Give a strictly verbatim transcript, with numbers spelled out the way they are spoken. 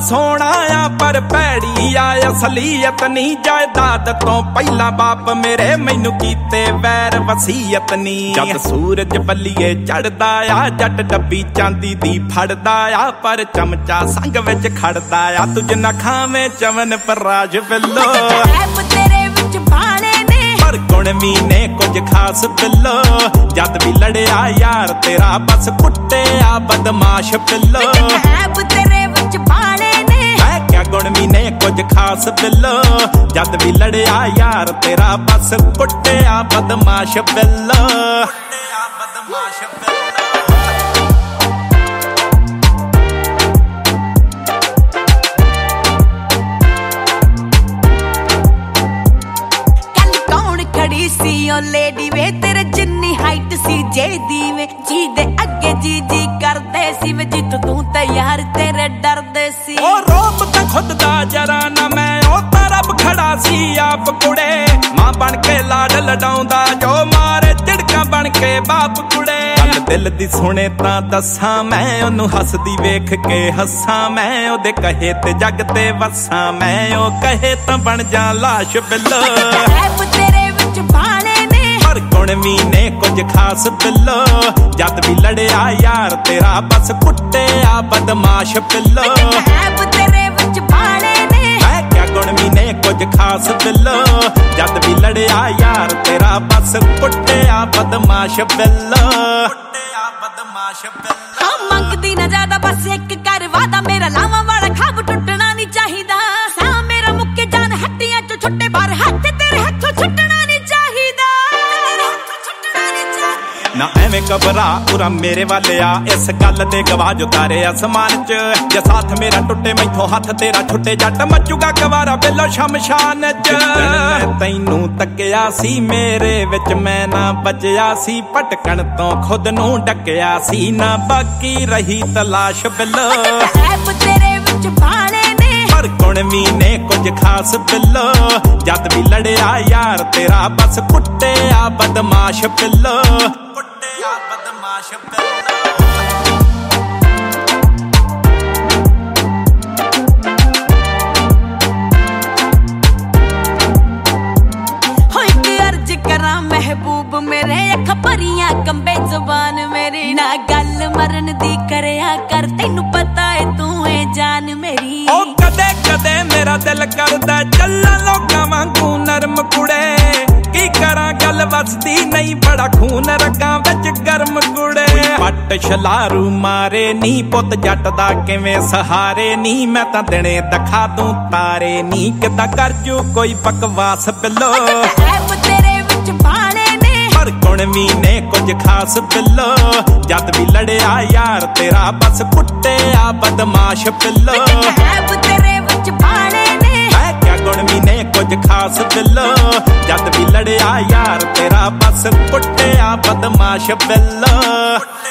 ਸੋਹਣਾ ਆ ਪਰ ਭੈੜੀ ਆ ਅਸਲੀਅਤ ਨਹੀਂ ਜਾਇਦਾਦ ਤੋਂ ਪਹਿਲਾਂ ਬਾਪ ਮੇਰੇ ਮੈਨੂੰ ਕੀਤੇ ਵੈਰ ਵਸੀਅਤ ਨਹੀਂ ਜਦ ਸੂਰਜ ਬੱਲੀਏ ਚੜਦਾ ਆ ਜੱਟ ਡੱਬੀ ਚਾਂਦੀ ਦੀ ਫੜਦਾ ਆ ਪਰ ਚਮਚਾ ਸੰਗ ਵਿੱਚ ਖੜਦਾ ਆ ਤੁਝ ਨਾ ਖਾਵੇਂ ਚਵਨ ਪਰਾਜ ਬਿੱਲੋ ਤੇਰੇ ਵਿੱਚ ਬਾਣੇ ਨੇ ਪਰ ਗੁਣ ਵੀ ਨੇ ਕੁਝ ਖਾਸ ਬਿੱਲੋ ਜਦ ਵੀ ਲੜਿਆ ਯਾਰ ਤੇਰਾ ਬਸ ਕੁੱਟਿਆ ਬਦਮਾਸ਼ ਬਿੱਲੋ ਤੇਰੇ ਵਿੱਚ ਬਾਣੇ ਨੇ ਹੈ ਕਿਆ ਗੁਣ ਵੀ ਨੇ ਕੁਝ ਖਾਸ ਬਿੱਲੋ ਜਦ ਵੀ ਲੜਿਆ ਯਾਰ ਤੇਰਾ ਬਸ ਕੁੱਟਿਆ ਬਦਮਾਸ਼ ਬਿੱਲੋ ਕੁੱਟਿਆ ਬਦਮਾਸ਼ ਬਿੱਲੋ ਸੀ ਓ ਲੇਡੀ ਵੇ ਤੇਰੇ ਜਿੰਨੀ ਹਾਈਟ ਸੀ ਜੇ ਦੀ ਵੇ ਜੀ ਦੇ ਅੱਗੇ ਜੀ ਜੀ ਕਰਦੇ ਸੀ ਵੇ ਜਿੱਤ ਤੂੰ ਤੇ ਯਾਰ ਤੇਰੇ ਡਰਦੇ ਸੀ ਓ ਰੋਬ ਤਾਂ ਖੁਦ ਦਾ ਜਰਾ ਨਾ ਮੈਂ ਓ ਤਾਂ ਰੱਬ ਖੜਾ ਸੀ ਆਪ ਕੁੜੇ ਮਾਂ ਬਣ ਕੇ ਲਾਡ ਲਡਾਉਂਦਾ ਜੋ ਮਾਰੇ ਝਿੜਕਾਂ ਬਣ ਕੇ ਬਾਪ ਕੁੜੇ ਦਿਲ ਦੀ ਸੁਣੇ ਤਾਂ ਦੱਸਾਂ ਮੈਂ ਉਹਨੂੰ ਹੱਸਦੀ ਵੇਖ ਕੇ ਹੱਸਾਂ ਮੈਂ ਉਹਦੇ ਕਹੇ ਤੇ ਜੱਗ ਤੇ ਵਸਾਂ ਮੈਂ ਉਹ ਕਹੇ ਤਾਂ ਬਣ ਜਾ ਲਾਸ਼ ਬਿੱਲੋ ਤੇਰੇ ਵਿੱਚ ਬਾਣੇ ਨੇ ਪਰ ਗੁਣ ਵੀ ਨੇ ਕੁਝ ਖਾਸ ਬਿੱਲੋ ਜਦ ਵੀ ਲੜਿਆ ਯਾਰ ਤੇਰਾ ਬਸ ਕੁੱਟਿਆ ਬਦਮਾਸ਼ ਬਿੱਲੋ ਤੇਰੇ ਵਿੱਚ ਬਾਣੇ ਨੇ ਹੈ ਕਿਆ ਗੁਣ ਵੀ ਨੇ ਕੁਝ ਖਾਸ ਬਿੱਲੋ ਜਦ ਵੀ ਲੜਿਆ ਯਾਰ ਤੇਰਾ ਬਸ ਕੁੱਟਿਆ ਬਦਮਾਸ਼ ਬਿੱਲੋ ਕੁੱਟਿਆ ਬਦਮਾਸ਼ ਬਿੱਲੋ ਹਾਂ ਮੰਗਦੀ ਨਾ ਜ਼ਿਆਦਾ ਬਸ ਇੱਕ ਕਰ ਵਾਦਾ ਮੇਰਾ ਲਾਵਾਂ ਵਾਲਾ ਖਾਬ ਟੁੱਟਣਾ ਨਹੀਂ ਚਾਹੀਦਾ ਸਾਹ ਮੇਰਾ ਮੁੱਕੇ ਜਾਨ ਹੱਡੀਆਂ ਚੋਂ ਛੁੱਟੇ ਬਾਹਰ ਹੱਥ ਤੇਰੇ ਹੱਥੋਂ ਛੁੱਟਣਾ ਨਹੀਂ ਚਾਹੀਦਾ ਨਾ ਐਵੇਂ ਘਬਰਾ ਉਰਾ ਮੇਰੇ ਵੱਲ ਆ ਇਸ ਗੱਲ ਦੇ ਗਵਾਜ ਉਤਾਰੇ ਅਸਮਾਨ ਚ ਜੇ ਸਾਥ ਮੇਰਾ ਟੁੱਟੇ ਮੈਥੋਂ ਹੱਥ ਤੇਰਾ ਛੁੱਟੇ ਜੱਟ ਮੱਚੂਗਾ ਗਵਾਰਾ ਬਿੱਲੋ ਸ਼ਮਸ਼ਾਨ ਚ ਮੈਂ ਤੈਨੂੰ ਤੱਕਿਆ ਸੀ ਮੇਰੇ ਵਿੱਚ ਮੈਂ ਨਾ ਬਚਿਆ ਸੀ ਭਟਕਣ ਤੋਂ ਖੁਦ ਨੂੰ ਡੱਕਿਆ ਸੀ ਨਾ ਬਾਕੀ ਰਹੀ ਤਲਾਸ਼ ਬਿੱਲੋ ਤੇਰੇ ਵਿੱਚ ਬਾਣੇ ਨੇ ਪਰ ਗੁਣ ਵੀ ਨੇ ਕੁਝ ਖਾਸ ਬਿੱਲੋ ਜਦ ਵੀ ਲੜਿਆ ਯਾਰ ਤੇਰਾ ਬਸ ਕੁੱਟਿਆ ਬਦਮਾਸ਼ ਬਿੱਲੋ ਕੁੱਟਿਆ ਬਦਮਾਸ਼ ਬਿੱਲੋ ਮਹਿਬੂਬ ਮੇਰੇ ਅੱਖ ਭਰੀਆਂ ਕੰਬੇ ਜ਼ੁਬਾਨ ਮੇਰੀ ਨਾ ਗੱਲ ਮਰਨ ਦੀ ਕਰਿਆ ਕਰ ਤੈਨੂੰ ਪਤਾ ਏ ਤੂੰ ਏ ਜਾਨ ਮੇਰੀ ਓ ਕਦੇ ਕਦੇ ਮੇਰਾ ਦਿਲ ਕਰਦਾ ਚੱਲਾਂ ਲੋਕਾਂ ਵਾਂਗੂ ਨਰਮ ਕੁੜੇ ਕੀ ਕਰਾਂ ਗੱਲ ਵਸਦੀ ਨਹੀਂ ਬੜਾ ਖੂਨ ਰਗਾਂ ਵਿੱਚ ਗਰਮ ਕੁੜੇ ਪੱਟ ਛਲਾਰੂ ਮਾਰੇ ਨੀ ਪੁੱਤ ਜੱਟ ਦਾ ਕਿਵੇਂ ਸਹਾਰੇ ਨੀ ਮੈਂ ਤਾਂ ਦਿਨੇ ਦਿਖਾ ਦੂੰ ਤਾਰੇ ਨੀ ਕਿੱਦਾਂ ਕਰ ਜੂ ਕੋਈ ਬਕਵਾਸ ਬਿੱਲੋ ਤੇਰੇ ਵਿੱਚ ਬਾਣੇ ਨੇ ਪਰ ਗੁਣ ਵੀ ਨੇ ਕੁਝ ਖਾਸ ਬਿੱਲੋ ਜਦ ਵੀ ਲੜਿਆ ਯਾਰ ਤੇਰਾ ਬਸ ਕੁੱਟਿਆ ਬਦਮਾਸ਼ ਬਿੱਲੋ ਤੇਰੇ ਵਿੱਚ ਬਾਣੇ ਨੇ ਹੈ ਕਿਆ ਗੁਣ ਵੀ ਨੇ ਕੁਝ ਖਾਸ ਬਿੱਲੋ ਜਦ ਵੀ ਲੜਿਆ ਯਾਰ ਤੇਰਾ ਬਸ ਕੁੱਟਿਆ ਬਦਮਾਸ਼ ਬਿੱਲੋ